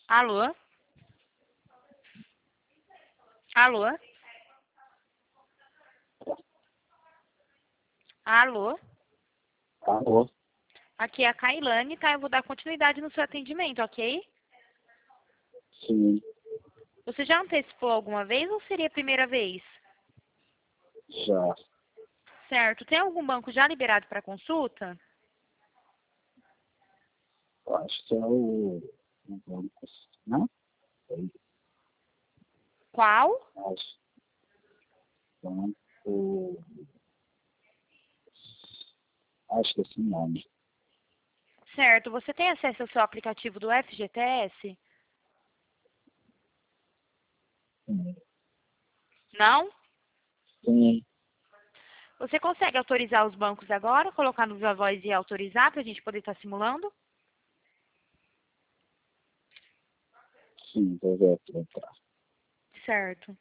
Alô? Alô? Alô? Alô? Aqui é a Kailane, tá? Eu vou dar continuidade no seu atendimento, ok? Sim, Você já antecipou alguma vez ou seria a primeira vez? já. Certo. Tem algum banco já liberado para consulta? Eu acho que é o banco, né? Qual? Acho banco. Acho que é esse nome. Certo. Você tem acesso ao seu aplicativo do FGTS? Sim. Não? Sim, Você consegue autorizar os bancos agora? Colocar no Viva Voz e autorizar para a gente poder estar simulando? sim, vou ver aqui entrar. Certo.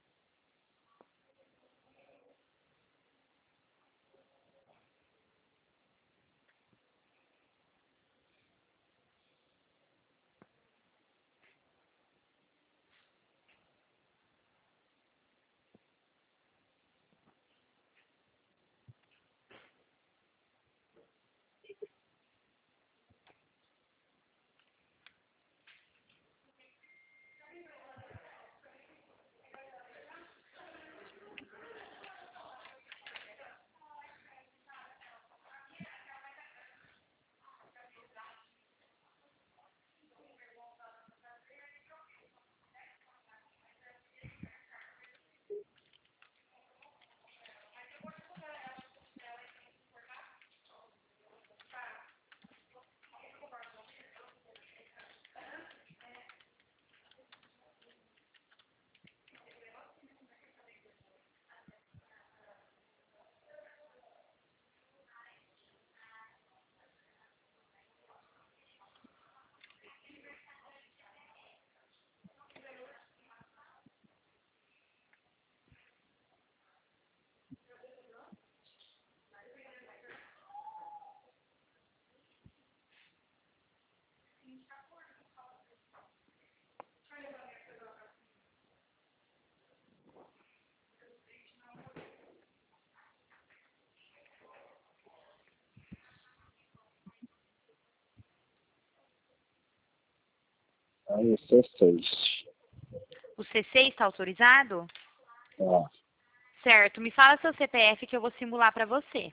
Aí o C6. O C6 está autorizado? Ó, Certo. Me fala seu CPF que eu vou simular para você.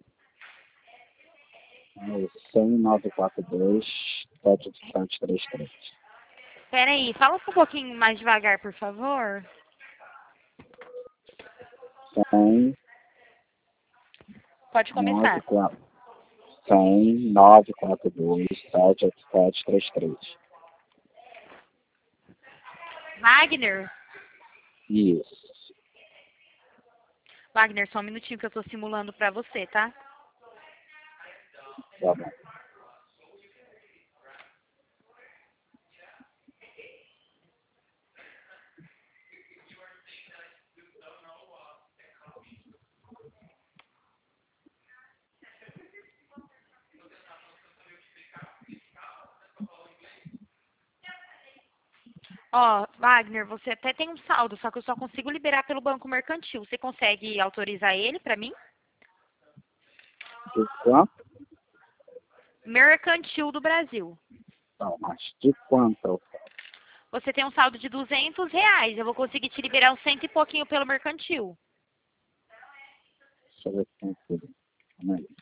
aí 10942 7733. Espera aí, fala um pouquinho mais devagar, por favor. 100 Pode começar. 94 100 942 78733. Wagner? Isso. Wagner, só um minutinho que eu estou simulando para você, tá? Tá bom. Ó, Wagner, você até tem um saldo, só que eu só consigo liberar pelo Banco Mercantil. Você consegue autorizar ele para mim? De quanto? Mercantil do Brasil. Não, mas de quanto? Você tem um saldo de R$ 200. Eu vou conseguir te liberar uns cento e pouquinho pelo Mercantil. Deixa eu ver se tem tudo. Calma aí.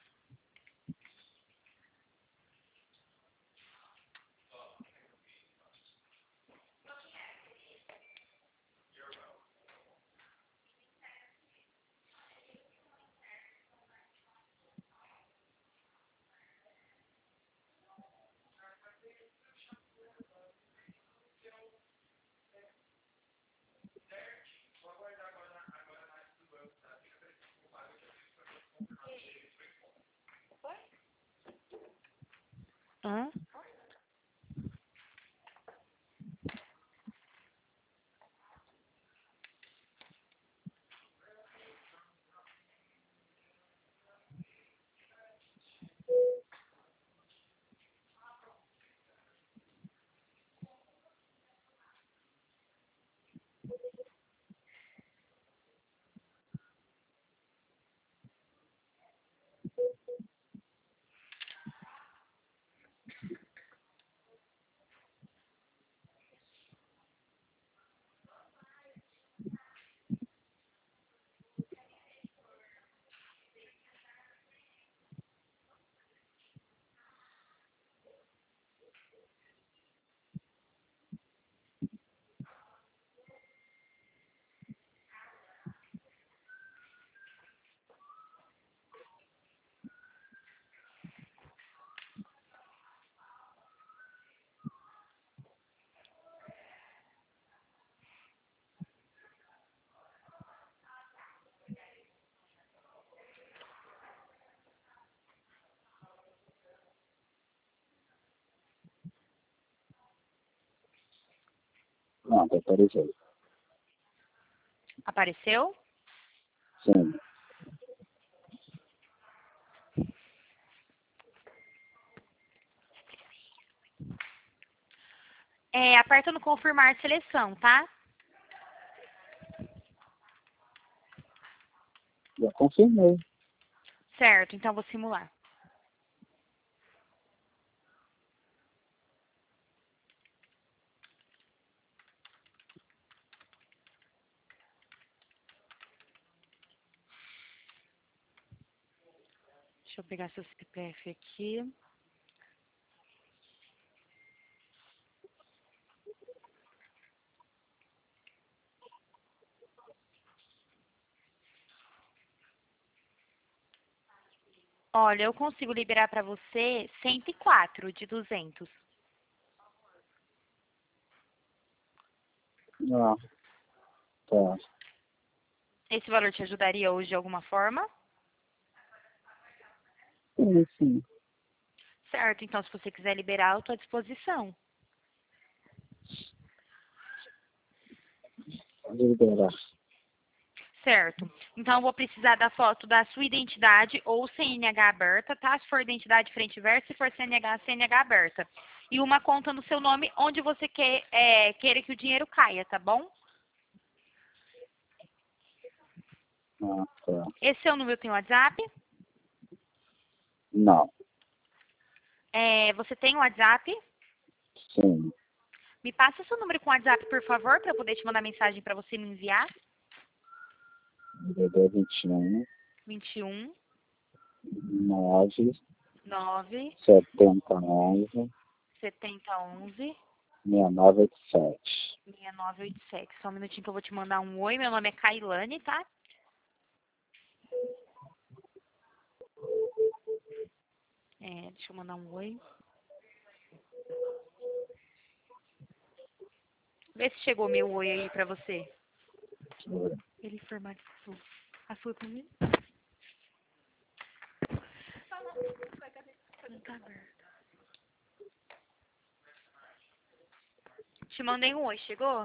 Hã? Pronto, autorizei. Apareceu? Sim. Aperta no confirmar seleção, tá? Já confirmei. Certo, então vou simular. Deixa eu pegar seu CPF aqui. Olha, eu consigo liberar para você 104 de 200. Ah, tá. Esse valor te ajudaria hoje de alguma forma? Sim, sim. Certo, então se você quiser liberar, eu estou à disposição. Pode liberar. Certo. Então, eu vou precisar da foto da sua identidade ou CNH aberta, tá? Se for identidade frente e verso, se for CNH, CNH aberta. E uma conta no seu nome onde você queira que o dinheiro caia, tá bom? Ah, tá. Esse seu número tem WhatsApp? Não. Você tem WhatsApp? Sim. Me passa seu número com WhatsApp, por favor, para eu poder te mandar mensagem para você me enviar. DD 21 21 9 9 70 11 70 11 6987. 6987. Só um minutinho que eu vou te mandar um oi. Meu nome é Kailane, tá? Deixa eu mandar um oi. Vê se chegou meu oi aí pra você. Ele formatizou a sua também? Não tá aberto. Te mandei um oi, chegou?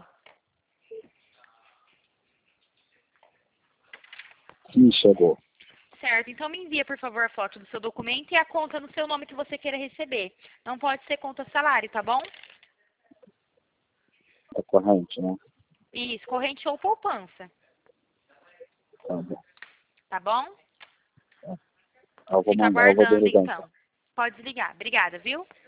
Sim, chegou. Certo, então me envia, por favor, a foto do seu documento e a conta no seu nome que você queira receber. Não pode ser conta salário, tá bom? É corrente, né? Isso, corrente ou poupança, Tá bom. tá bom? Eu vou Fica mandar, eu vou aguardando, desligar então. então. Pode desligar. Obrigada, viu?